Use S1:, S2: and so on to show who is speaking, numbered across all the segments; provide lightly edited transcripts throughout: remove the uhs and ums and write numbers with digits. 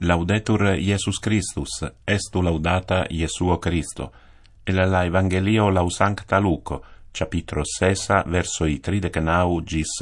S1: Laudetur Iesus Christus, estu laudata Iesuo Christo. El la Evangelio lau Sancta Luco, capitro 6, versoi 39 gis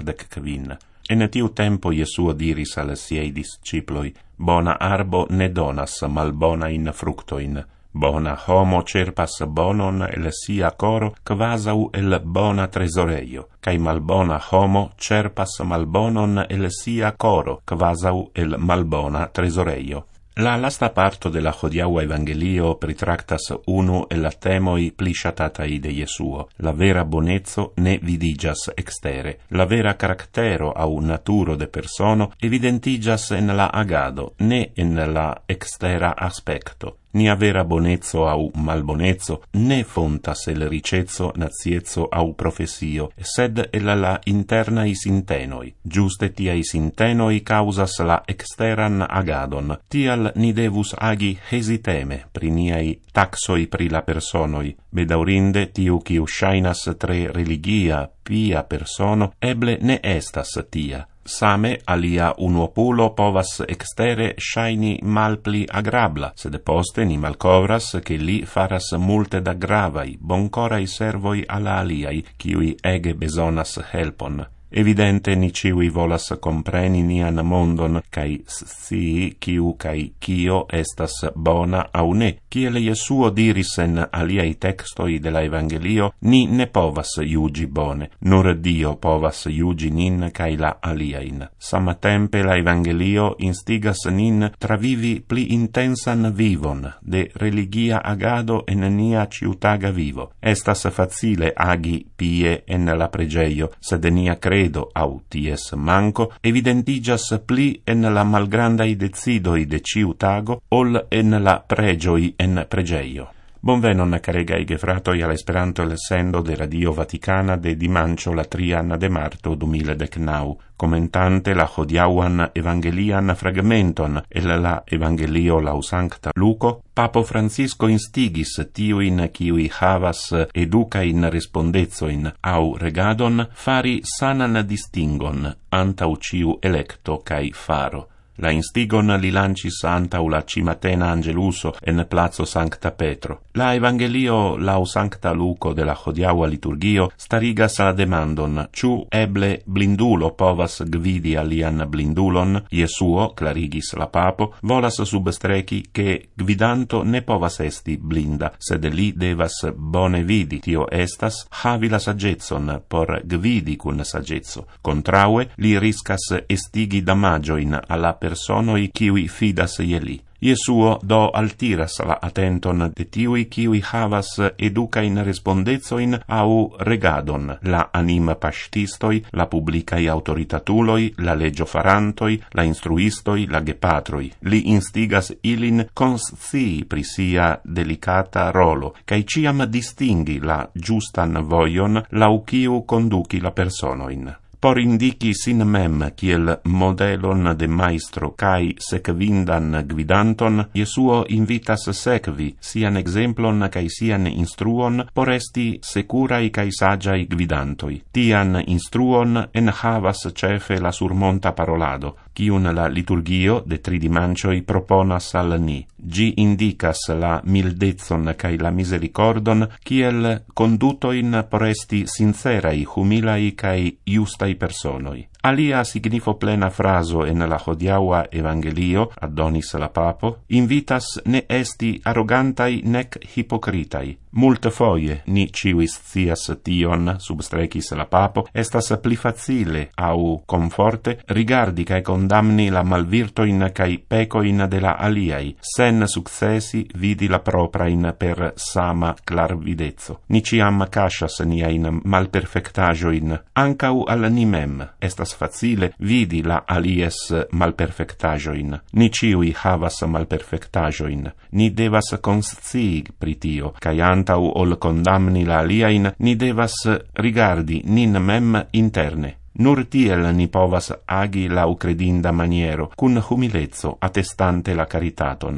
S1: 45. En tiu tempo Iesuo diris al siei disciploi, bona arbo ne donas malbonain fructoin. Bona homo cerpas bonon el sia coro quasau el bona tresoreio, cae malbona homo cerpas malbonon el sia coro quasau el malbona tresoreio. La lasta parto de la hodiaua Evangelio pritractas unu el la temoi pli shatatai de Iesuo. La vera bonezzo ne vidigas extere. La vera caractero au naturo de persono evidentigas en la agado, ne en la extera aspecto. Nia vera bonezzo au malbonezzo ne fontas el ricezzo, naziezzo au professio, sed el la internais intenoi. Giuste tiais intenoi causas la exteran agadon. Tial ni devus agi hesiteme pri niai taxoi pri la personoi. Bedaurinde tiu quiu shainas tre religia, pia persono, eble ne estas tia. Same alia unuopulo povas extere shaini malpli agrabla, sed poste ni malcovras che li faras multe da gravai, boncorai servoi alla aliai, kiui ege besonas helpon. Evidente ni ciui volas compreni nian mondon, cae scii kiu cae cio estas bona au ne. Ciel Iesuo diris en aliai textoi de la Evangelio, ni ne povas iugi bone, nur Dio povas iugi nin cae la aliain. Samatempe la Evangelio instigas nin travivi pli intensan vivon de religia agado en nia ciutaga vivo. Estas facile agi pie en la pregeio, sed nia credo au ties manco evidentigas pli en la malgrandai decidoi de ciutago ol en la pregioi en pregeio. Bonvenon caregai gefratoi al Esperanto lessendo de Radio Vaticana de dimancio la 3 de marto 2019, commentante la hodiauan evangelian fragmenton el la Evangelio lau Sancta Luco, Papo Francisco instigis tiuin kiui havas educain respondezzoin au regadon fari sanan distingon antau ciu electo cae faro. La instigon li lancis antau la cimatena Angeluso en Plazo Sancta Petro. La Evangelio lau Sancta Luco de la hodiaua liturgio starigas la demandon, ciu eble blindulo povas gvidi alian blindulon. Iesuo, clarigis la papo, volas substreci che gvidanto ne povas esti blinda, sed li devas bone vidi. Tio estas havi la sagezzon por gvidi cun sagezzo. Contraue, li riscas estigi damagioin alla personoi kiui fidas je li. Iesuo do altiras la attenton de tiui kiui havas educain respondezzoin au regadon, la anima pastistoi, la publicai autoritatuloi, la legio farantoi, la instruistoi, la gepatroi. Li instigas ilin conscii pri sia delicata rolo, cae ciam distingi la giustan voion lau kiu conduci la personoin. Por indici sin mem kiel modelon de maestro cae sekvindan gvidanton, Iesuo invitas sekvi sian exemplon cae sian instruon por esti securai cae sagiai gvidantoi. Tian instruon enhavas cefe la surmonta parolado, cium la liturgio de tridimancioi proponas al ni. Gi indicas la mildezzon cae la misericordon kiel condutoin por esti sincerai, humilai cae iustai personoi. Alia signifo plena fraso en la hodiaua Evangelio, addonis la papo, invitas ne esti arrogantai nec hipocritai. Multe foie, ni civis scias tion, substrecis la papo, estas pli facile au comforte rigardi cae condamni la malvirtoin cae pecoin de la aliai, sen successi vidi la proprain per sama clarvidezzo. Ni ciam cascias niain malperfectagioin, ancau al nimem, estas facile vidi la alies malperfectagioin. Ni ciui havas malperfectagioin. Ni devas conscii pri tio, cae antau ol condamni la aliain, ni devas rigardi nin mem interne. Nur tiel ni povas agi lau credinda maniero, cun humilezzo attestante la caritaton.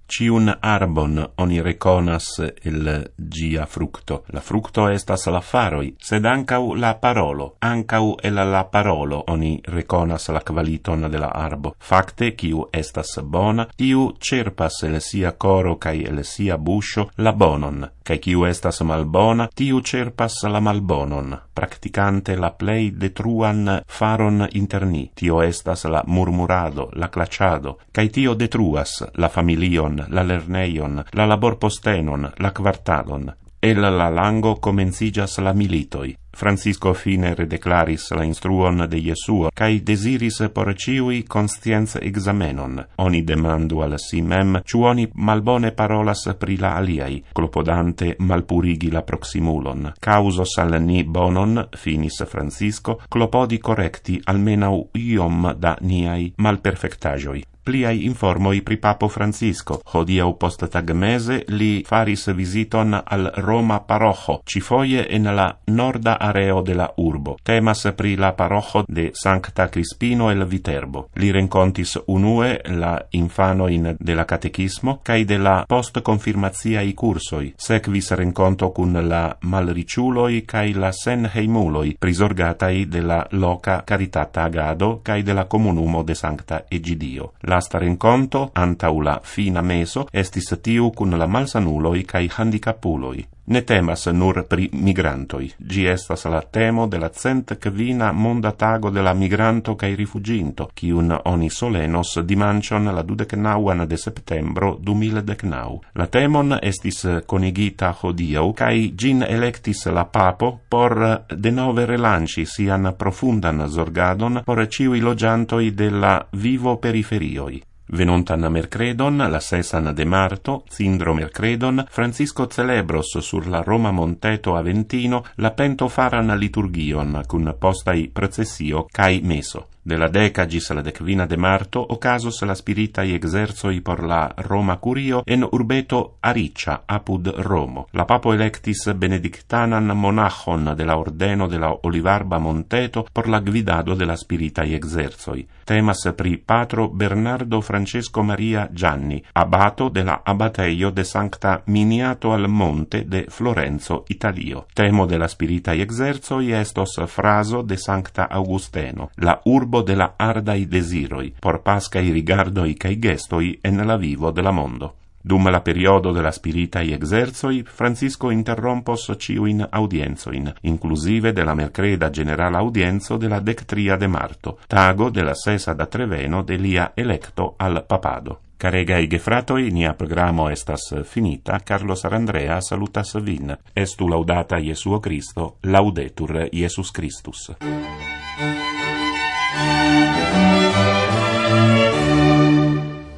S1: Ciun arbon oni reconas el gia fructo. La fructo estas la faroi, sed ancau la parolo. Ancau el la parolo oni reconas la qualiton de la arbo. Facte, kiu estas bona, tiu cerpas el sia coro cae el sia buscio la bonon, cae kiu estas malbona, tiu cerpas la malbonon, practicante la plei detruan faron inter ni. Tio estas la murmurado, la claciado, cae tio detruas la familion, la lerneion, la laborpostenon, la quartalon. El la lango comencigas la militoi. Francisco fine redeclaris la instruon de Jesuo, cae desiris por ciui conscienza examenon. Oni demandu al si mem, ciu oni malbone parolas pri la aliai, clopodante malpurigi la proximulon. Causos al ni bonon, finis Francisco, clopodi correcti almenau iom da niai malperfectagioi. Pliai informoi pri Papo Francisco. Hodiau post tagmese li faris visiton al Roma parocho, cifoie en la norda areo de la urbo. Temas pri la parocho de Sancta Crispino el Viterbo. Li rencontis unue la infanoin de la catechismo cae de la post-confirmatiai cursoi. Sequis renconto cun la malriciuloi cae la senheimuloi prisorgatai de la loca caritata agado cae de la comunumo de Sancta Egidio. Lasta renconto, antau la fina meso, estis tiu cun la malsanuloi cae handicapuloi. Ne temas nur pri migrantoi. Gi estas la temo de la 105 monda tago de la migranto cae rifuginto, ciun oni solenos dimancion la 29 de septembro 2019. La temon estis conigita hodiau, cae gin electis la papo por denove relanci sian profundan zorgadon por ciui logiantoi de la vivo periferioi. Venontan mercredon, la 6 de marto, cindro mercredon, Francisco celebros sur la Roma Monteto Aventino la pentofaran liturgion cun postai processio cae meso. De la 10 gis la 15 de marto ocasos la spiritai exerzoi por la Roma Curio en urbeto Aricia, apud Romo. La papo electis benedictanan monachon de la ordeno de la Olivarba Monteto por la gvidado de la spiritai exerzoi. Temas pri patro Bernardo Francesco Maria Gianni, abato de la abateio de Sancta Miniato al Monte de Florenzo, Italio. Temo de la spiritai exerzoi estos fraso de Sancta Augusteno, la urbo de la ardai desiroi, por pascai rigardoi cae gestoi en la vivo de la mondo. Dum la periodo de la spiritai exerzoi, Francisco interrompos ciuin audienzoin, inclusive de la mercreda general audienzo de la 13 de marto, tago de la 6 da Treveno de lia electo al papado. Caregai gefratoi, nia programo estas finita. Carlos Arandrea salutas vin. Estu laudata Jesuo Cristo, laudetur Iesus Christus.